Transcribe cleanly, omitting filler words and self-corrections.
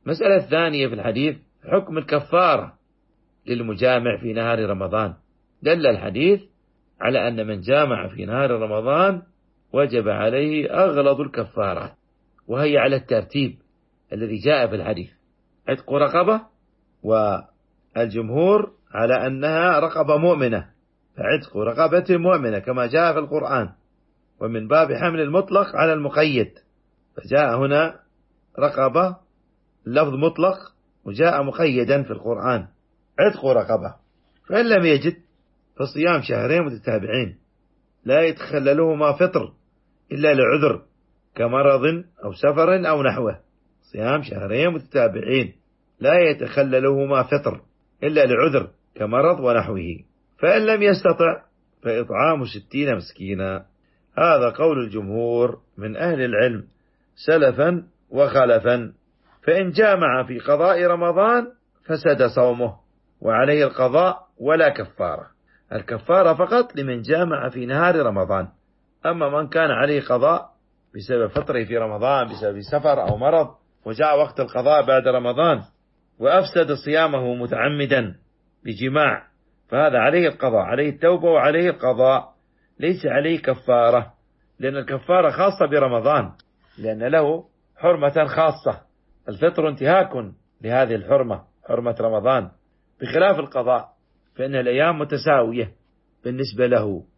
المسألة الثانية في الحديث حكم الكفارة للمجامع في نهار رمضان. دل الحديث على أن من جامع في نهار رمضان وجب عليه أغلظ الكفارات، وهي على الترتيب الذي جاء في الحديث: عتق رقبة، والجمهور على أنها رقبة مؤمنة، فعتق رقبة مؤمنة كما جاء في القرآن، ومن باب حمل المطلق على المقيد، فجاء هنا رقبة لفظ مطلق وجاء مقيدا في القرآن عتق رقبة. فإن لم يجد فصيام شهرين متتابعين لا يتخللهما فطر إلا لعذر كمرض أو سفر أو نحوه، صيام شهرين متتابعين لا يتخللهما فطر إلا لعذر كمرض ونحوه. فإن لم يستطع فإطعام 60 مسكينا. هذا قول الجمهور من أهل العلم سلفا وخلفا. فإن جامع في قضاء رمضان فسد صومه وعليه القضاء ولا كفارة. الكفارة فقط لمن جامع في نهار رمضان، أما من كان عليه قضاء بسبب فطره في رمضان بسبب سفر أو مرض وجاء وقت القضاء بعد رمضان وأفسد صيامه متعمدا بجماع، فهذا عليه القضاء، عليه التوبة وعليه القضاء، ليس عليه كفارة، لأن الكفارة خاصة برمضان، لأن له حرمة خاصة. الفطر انتهاك لهذه الحرمة، حرمة رمضان، بخلاف القضاء فإن الأيام متساوية بالنسبة له.